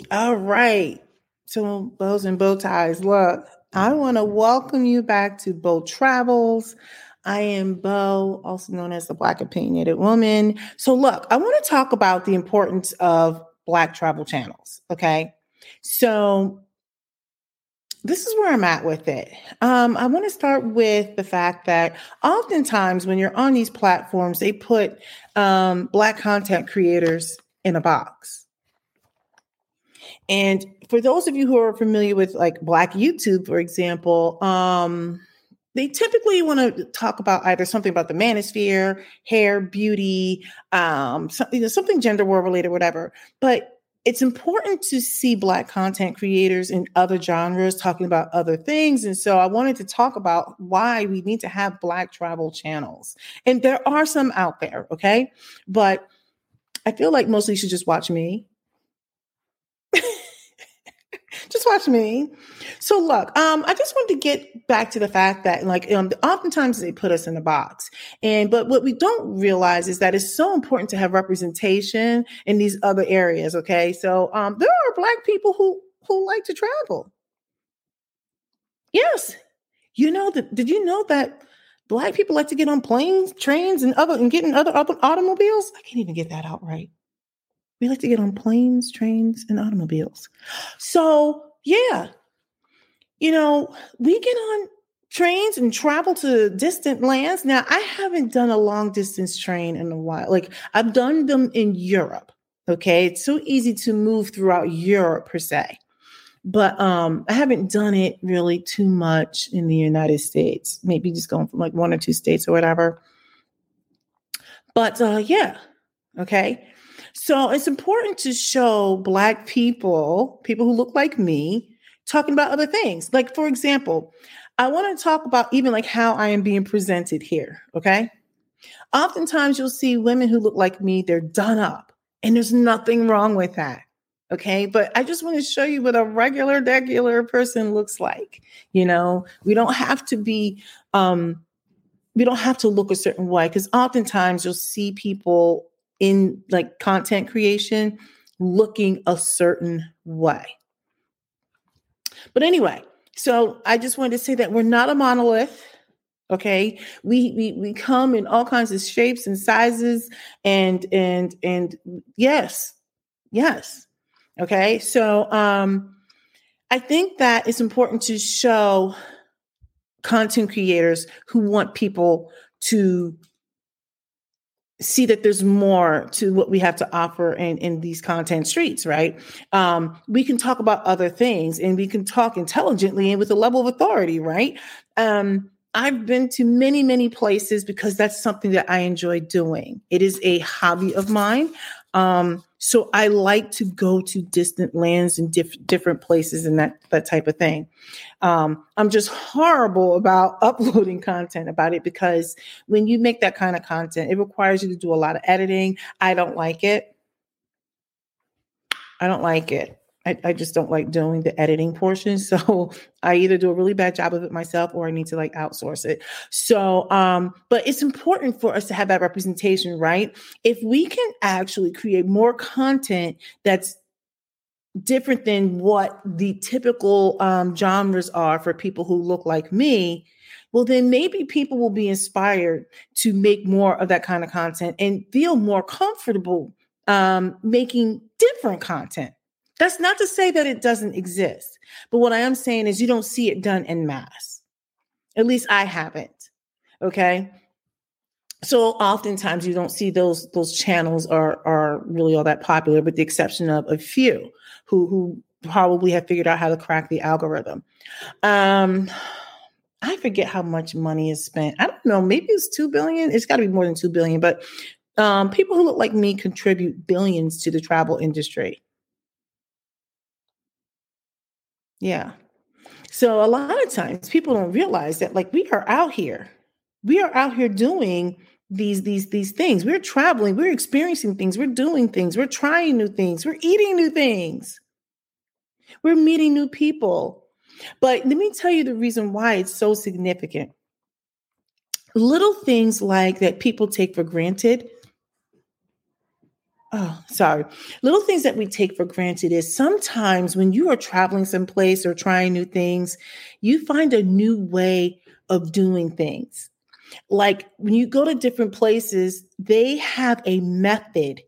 All right. So, bows and bow ties. Look, I want to welcome you back to Bow Travels. I am Bo, also known as the Black Opinionated Woman. So, look, I want to talk about the importance of Black travel channels. Okay. So, this is where I'm at with it. I want to start with the fact that oftentimes when you're on these platforms, they put Black content creators in a box. And for those of you who are familiar with like Black YouTube, for example, they typically want to talk about either something about the manosphere, hair, beauty, something gender war related, whatever. But it's important to see Black content creators in other genres talking about other things. And so I wanted to talk about why we need to have Black travel channels. And there are some out there, okay? But I feel like mostly you should just watch me. Just watch me. So look, I just wanted to get back to the fact that oftentimes they put us in a box. But what we don't realize is that it's so important to have representation in these other areas. Okay. So there are Black people who like to travel. Yes. Did you know that Black people like to get on planes, trains, and get in other automobiles? I can't even get that out right. We like to get on planes, trains, and automobiles. So, yeah, we get on trains and travel to distant lands. Now, I haven't done a long distance train in a while. Like, I've done them in Europe. Okay. It's so easy to move throughout Europe, per se. But I haven't done it really too much in the United States, maybe just going from like one or two states or whatever. But yeah. Okay. So it's important to show Black people who look like me, talking about other things. Like, for example, I want to talk about even like how I am being presented here. Okay. Oftentimes you'll see women who look like me, they're done up, and there's nothing wrong with that. Okay. But I just want to show you what a regular person looks like. We don't have to be, we don't have to look a certain way, because oftentimes you'll see people in like content creation looking a certain way. But anyway, so I just wanted to say that we're not a monolith. Okay. We come in all kinds of shapes and sizes and yes. Okay. So I think that it's important to show content creators who want people to see that there's more to what we have to offer in these content streets, right? We can talk about other things, and we can talk intelligently and with a level of authority, right? I've been to many, many places because that's something that I enjoy doing. It is a hobby of mine. So I like to go to distant lands and different places and that type of thing. I'm just horrible about uploading content about it, because when you make that kind of content, it requires you to do a lot of editing. I don't like it. I just don't like doing the editing portion. So I either do a really bad job of it myself, or I need to like outsource it. So, but it's important for us to have that representation, right? If we can actually create more content that's different than what the typical genres are for people who look like me, well, then maybe people will be inspired to make more of that kind of content and feel more comfortable making different content. That's not to say that it doesn't exist, but what I am saying is you don't see it done en masse. At least I haven't. Okay. So oftentimes you don't see those channels are really all that popular, with the exception of a few who probably have figured out how to crack the algorithm. I forget how much money is spent. I don't know. Maybe it's 2 billion. It's got to be more than 2 billion. But people who look like me contribute billions to the travel industry. Yeah. So a lot of times people don't realize that, like, we are out here. We are out here doing these things. We're traveling, we're experiencing things, we're doing things, we're trying new things, we're eating new things. We're meeting new people. But let me tell you the reason why it's so significant. Little things like that people take for granted. Oh, sorry. Little things that we take for granted is sometimes when you are traveling someplace or trying new things, you find a new way of doing things. Like when you go to different places, they have a method,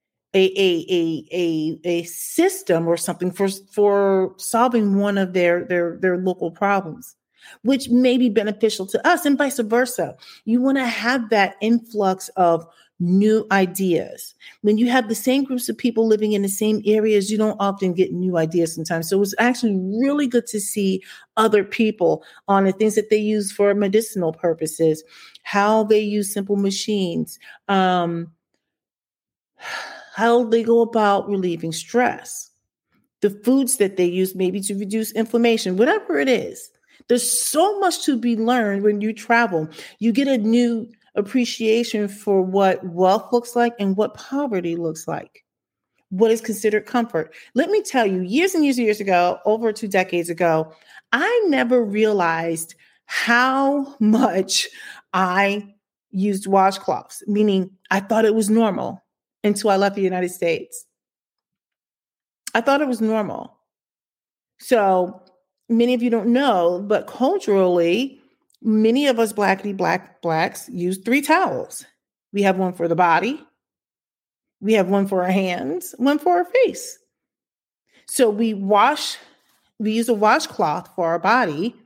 a system or something for solving one of their local problems, which may be beneficial to us and vice versa. You want to have that influx of new ideas. When you have the same groups of people living in the same areas, you don't often get new ideas sometimes. So it's actually really good to see other people on the things that they use for medicinal purposes, how they use simple machines, how they go about relieving stress, the foods that they use maybe to reduce inflammation, whatever it is. There's so much to be learned when you travel. You get a new appreciation for what wealth looks like and what poverty looks like, what is considered comfort. Let me tell you, years and years and years ago, over 2 decades ago, I never realized how much I used washcloths, meaning I thought it was normal until I left the United States. I thought it was normal. So many of you don't know, but culturally, many of us blacks use 3 towels. We have one for the body, we have one for our hands, one for our face. So we use a washcloth for our body.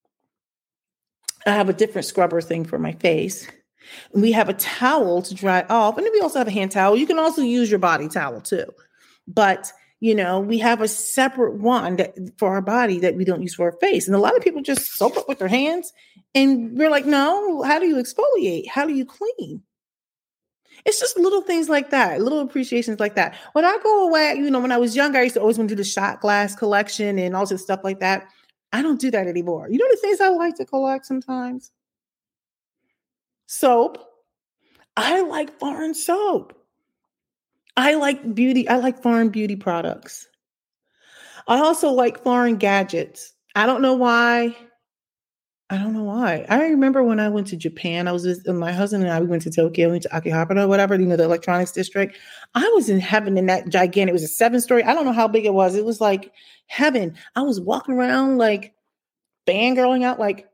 I have a different scrubber thing for my face. We have a towel to dry off. And then we also have a hand towel. You can also use your body towel too. But, we have a separate one for our body that we don't use for our face. And a lot of people just soap up with their hands. And we're like, no, how do you exfoliate? How do you clean? It's just little things like that, little appreciations like that. When I go away, when I was younger, I used to always want to do the shot glass collection and all this stuff like that. I don't do that anymore. You know the things I like to collect sometimes? Soap. I like foreign soap. I like beauty. I like foreign beauty products. I also like foreign gadgets. I don't know why. I remember when I went to Japan, I was with my husband and I, we went to Tokyo, went to Akihabara or whatever, the electronics district. I was in heaven in that gigantic, it was a 7-story. I don't know how big it was. It was like heaven. I was walking around like fangirling out, like,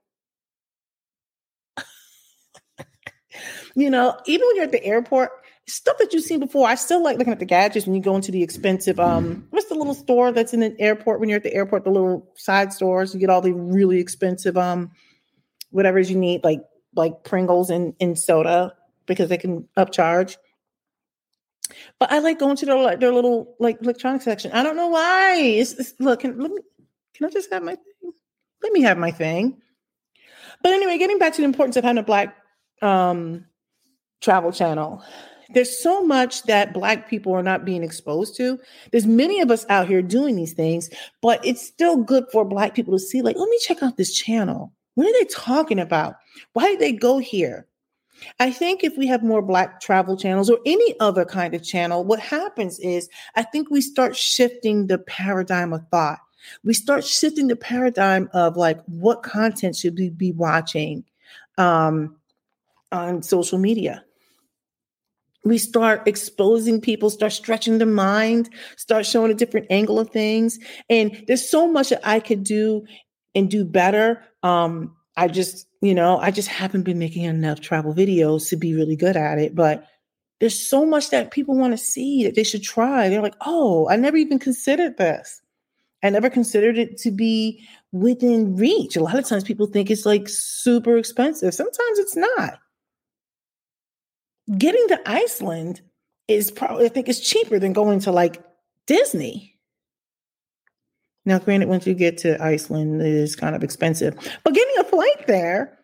even when you're at the airport, stuff that you've seen before. I still like looking at the gadgets when you go into the expensive, what's the little store that's in the airport when you're at the airport, the little side stores, you get all the really expensive, whatever you need, like Pringles and soda because they can upcharge. But I like going to their little like electronic section. I don't know why. Look, can I just have my thing? Let me have my thing. But anyway, getting back to the importance of having a Black travel channel. There's so much that Black people are not being exposed to. There's many of us out here doing these things, but it's still good for Black people to see, like, let me check out this channel. What are they talking about? Why did they go here? I think if we have more Black travel channels or any other kind of channel, what happens is I think we start shifting the paradigm of thought. We start shifting the paradigm of like, what content should we be watching on social media? We start exposing people, start stretching the mind, start showing a different angle of things. And there's so much that I could do and do better. I just haven't been making enough travel videos to be really good at it. But there's so much that people want to see that they should try. They're like, oh, I never even considered this. I never considered it to be within reach. A lot of times people think it's like super expensive. Sometimes it's not. Getting to Iceland is probably, I think, it's cheaper than going to like Disney. Now, granted, once you get to Iceland, it is kind of expensive, but getting a flight there,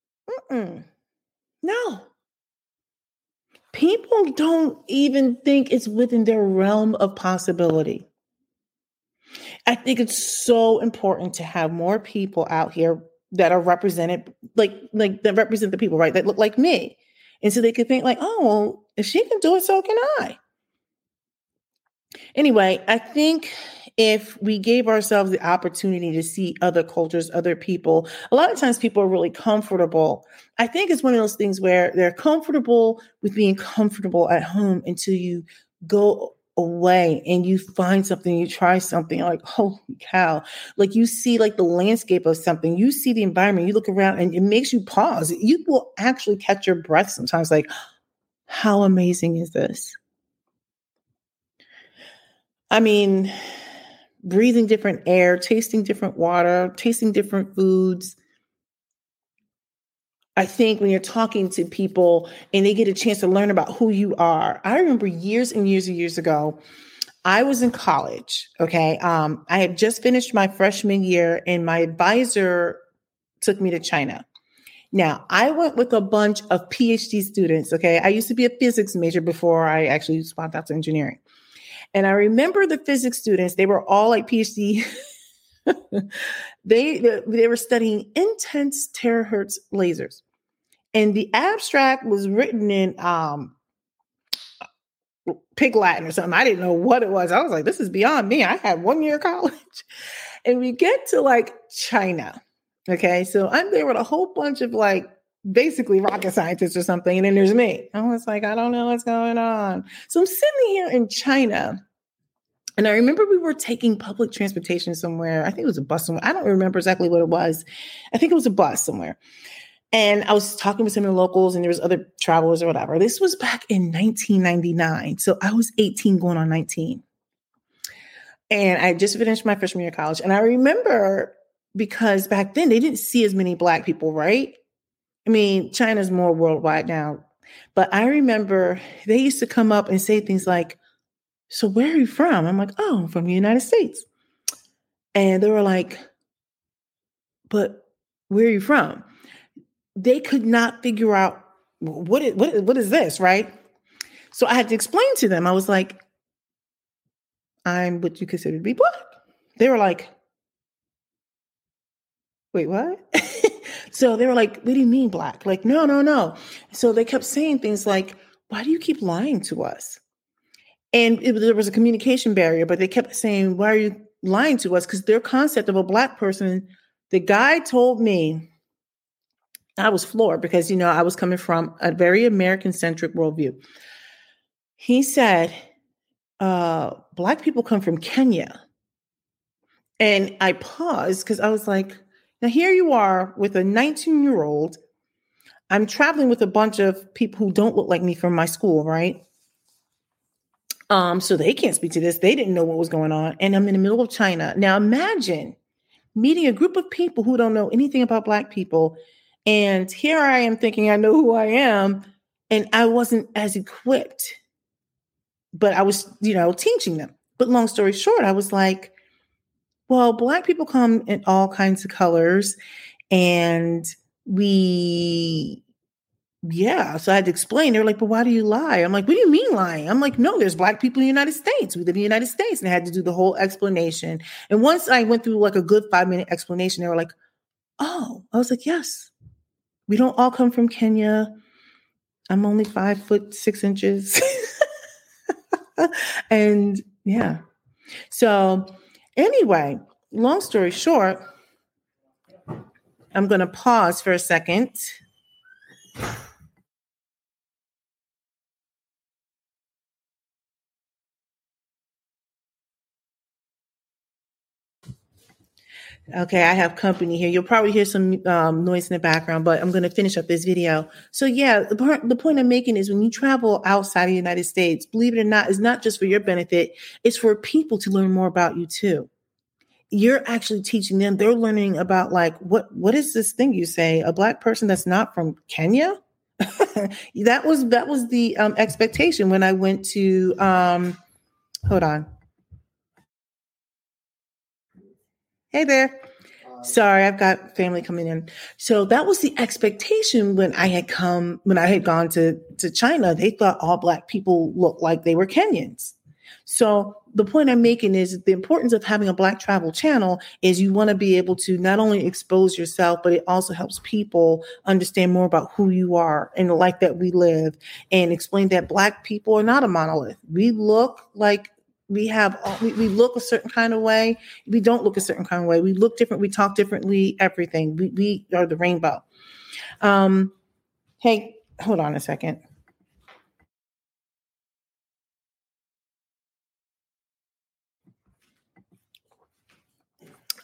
no. People don't even think it's within their realm of possibility. I think it's so important to have more people out here that are represented, like that represent the people, right? That look like me. And so they could think like, oh, well, if she can do it, so can I. Anyway, I think if we gave ourselves the opportunity to see other cultures, other people, a lot of times people are really comfortable. I think it's one of those things where they're comfortable with being comfortable at home until you go away and you find something, you try something like, holy cow, like you see like the landscape of something, you see the environment, you look around and it makes you pause. You will actually catch your breath sometimes, like, how amazing is this? I mean, breathing different air, tasting different water, tasting different foods. I think when you're talking to people and they get a chance to learn about who you are. I remember years and years and years ago, I was in college. Okay. I had just finished my freshman year and my advisor took me to China. Now, I went with a bunch of PhD students. Okay. I used to be a physics major before I actually swapped out to engineering. And I remember the physics students, they were all like PhD. they were studying intense terahertz lasers. And the abstract was written in Pig Latin or something. I didn't know what it was. I was like, this is beyond me. I had 1 year of college. And we get to like China. Okay. So I'm there with a whole bunch of like basically rocket scientists or something. And then there's me. I was like, I don't know what's going on. So I'm sitting here in China. And I remember we were taking public transportation somewhere. I think it was a bus somewhere. I don't remember exactly what it was. I think it was a bus somewhere. And I was talking with some of the locals and there was other travelers or whatever. This was back in 1999. So I was 18 going on 19. And I just finished my freshman year of college. And I remember because back then they didn't see as many Black people, right? I mean, China's more worldwide now. But I remember they used to come up and say things like, so where are you from? I'm like, oh, I'm from the United States. And they were like, but where are you from? They could not figure out what is this, right? So I had to explain to them. I was like, I'm what you consider to be Black. They were like, wait, what? So they were like, what do you mean Black? Like, no, no, no. So they kept saying things like, why do you keep lying to us? And there was a communication barrier, but they kept saying, why are you lying to us? Because their concept of a Black person, the guy told me, I was floored because, I was coming from a very American-centric worldview. He said, Black people come from Kenya. And I paused because I was like, now here you are with a 19-year-old. I'm traveling with a bunch of people who don't look like me from my school, right? So they can't speak to this. They didn't know what was going on. And I'm in the middle of China. Now imagine meeting a group of people who don't know anything about Black people. And here I am thinking I know who I am. And I wasn't as equipped, but I was, teaching them. But long story short, I was like, well, Black people come in all kinds of colors. And so I had to explain. They were like, but why do you lie? I'm like, what do you mean lying? I'm like, no, there's Black people in the United States. We live in the United States. And I had to do the whole explanation. And once I went through like a good 5-minute explanation, they were like, oh, I was like, yes, we don't all come from Kenya. I'm only 5'6". And yeah. So anyway, long story short, I'm going to pause for a second. Okay, I have company here. You'll probably hear some noise in the background, but I'm going to finish up this video. So yeah, the point I'm making is when you travel outside of the United States, believe it or not, it's not just for your benefit. It's for people to learn more about you too. You're actually teaching them. They're learning about like, what is this thing you say? A Black person that's not from Kenya? That was the expectation when I went to, hold on. Hey there. Sorry, I've got family coming in. So that was the expectation when I had gone to China. They thought all Black people looked like they were Kenyans. So the point I'm making is the importance of having a Black travel channel is you want to be able to not only expose yourself, but it also helps people understand more about who you are and the life that we live and explain that Black people are not a monolith. We look like we look a certain kind of way. We don't look a certain kind of way. We look different. We talk differently, everything. We are the rainbow. Hey, hold on a second.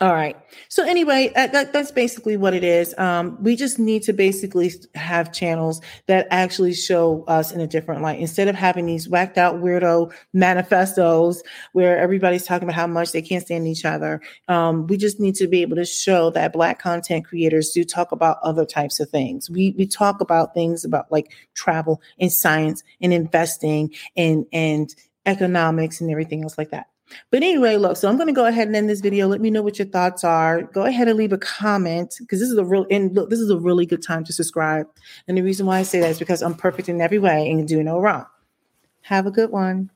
All right. So anyway, that's basically what it is. We just need to basically have channels that actually show us in a different light instead of having these whacked out weirdo manifestos where everybody's talking about how much they can't stand each other. We just need to be able to show that Black content creators do talk about other types of things. We talk about things about like travel and science and investing and economics and everything else like that. But anyway, look, so I'm going to go ahead and end this video. Let me know what your thoughts are. Go ahead and leave a comment because this is this is a really good time to subscribe. And the reason why I say that is because I'm perfect in every way and do no wrong. Have a good one.